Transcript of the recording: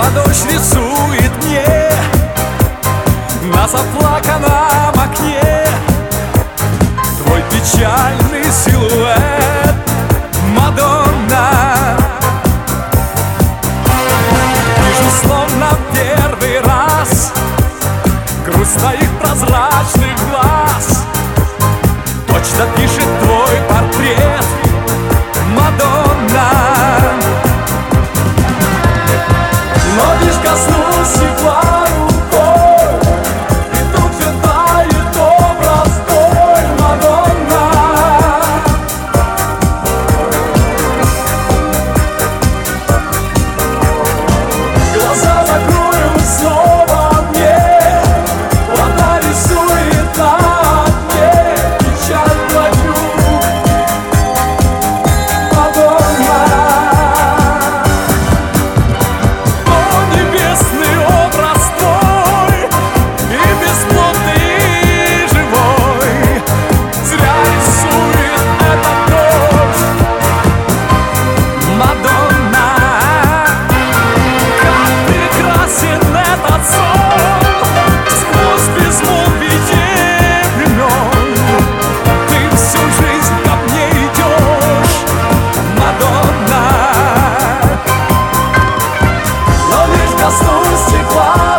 дождь рисует мне на заплаканном окне твой печальный силуэт, Мадонна. Вижу словно первый раз грусть твоих прозрачных глаз, точно пишет твой портрет, Мадонна. Но лишь коснусь тепла рукой, и тут же тает образ твой, Мадонна. Глаза закрою снова мне, вода рисует на окне печаль твою, Мадонна. Коснусь тепла